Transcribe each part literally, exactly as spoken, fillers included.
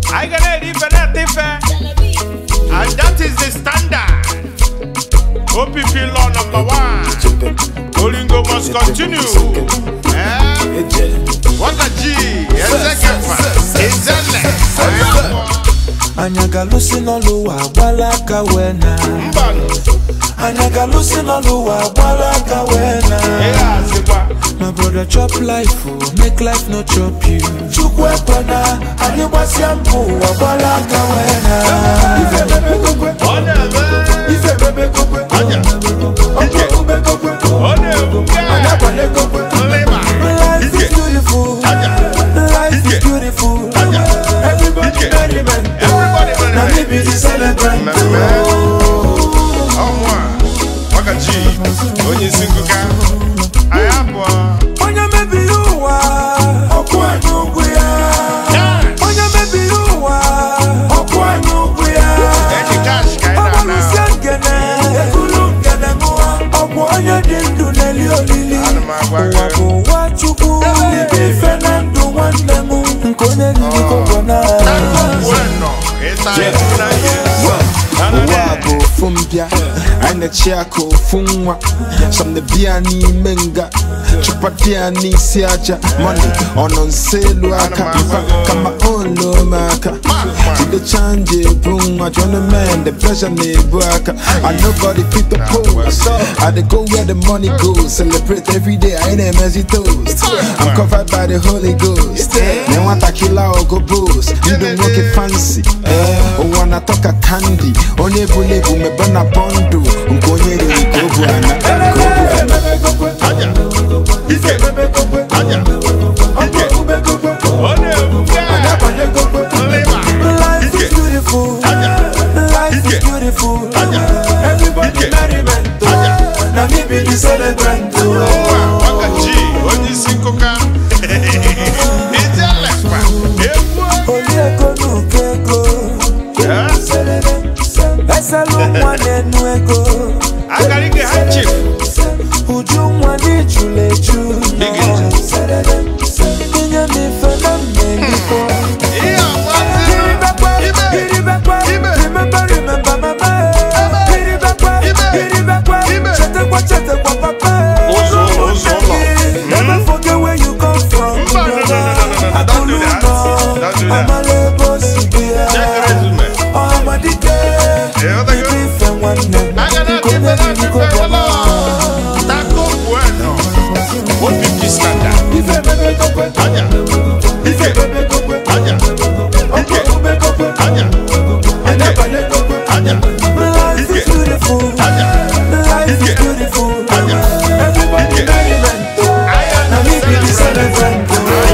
I can hear different different. And that is the standard. O P P law number one. Olingo must continue. Eh? What a G. Anyagalusi n'oluwa balaka wena. Anyagalusi n'oluwa balaka wena. My brother chop life, oh, make life no chop you. Chukwe kwana, anibasi ambu wa balaka wena. Ife bebe kokwe, ife bebe kokwe, oke ube kokwe, anabale kokwe. Life is beautiful, life is beautiful. Everybody merriment, now me be the celebrant. Oh moi, Wakaji, Onye Singuka, Ayabwa. Onya maybe you are, Okwa Nuguya. Onya maybe you are, Okwa Nuguya. Eki cash, Kaina. Onya Sangene, Ekulu Ganamua. Okwa Onya Dindu Nelly Olili. Wako Wachuku, Libi Fernando Wandemu. Nkone Niko Wana. Bueno, esa es una Wako fumbia, aina chako fungwa. Some biani menga, chupatiani siaja. Money on sale waka, kama olo maka. To the change brunga, join the man, the pleasure nebuaka. And nobody fit the pose. I dey go where the money goes, celebrate every day. I ain't a messy toast. I'm covered by the Holy Ghost. They want a killer or go boost. You don't look it fancy. Oh, wanna talk a candy. Only believe me, burn a bundle. Unkonye de go buana, go buana. Aja, ike, aja, Life is beautiful, life is beautiful. Everybody merriment, now me be the celebrant. Wakaji, Onye Singuka. It's a lespa. Oliego nukego, eselu mwane nuego. Agarige Hanchif. Uju mwani chuleju. Inye mi fena mmeniko. Remember, remember, mama. Chetekwa, chetekwa, papa. Never forget where you come from. Don't do that. Don't do that. Amalebo Sibia. Check the resume. Amadike. Yeah, what are you? Ife wanne. I got that different, different color. Taco bueno. O P P standard. Ife bebe kokwe. Aja. Ife bebe kokwe. Aja. Ike ube kokwe. Aja. Anabale kokwe. Aja. Life is beautiful. Life is beautiful. Everybody merriment. Now me be the celebrant.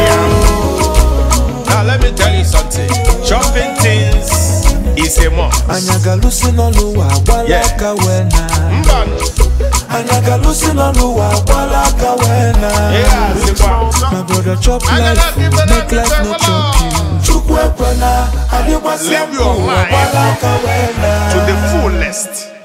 Now let me tell you something. Shopping things is a must. Anyagalusi n'oluwa balaka wena. Mbano. Anyagalusi n'oluwa balaka wena. Yeah, c'est quoi? My brother chop life, make life no chop you. Chukwe kwena, adiwasi Live your ambu life balaka wena. to the fullest.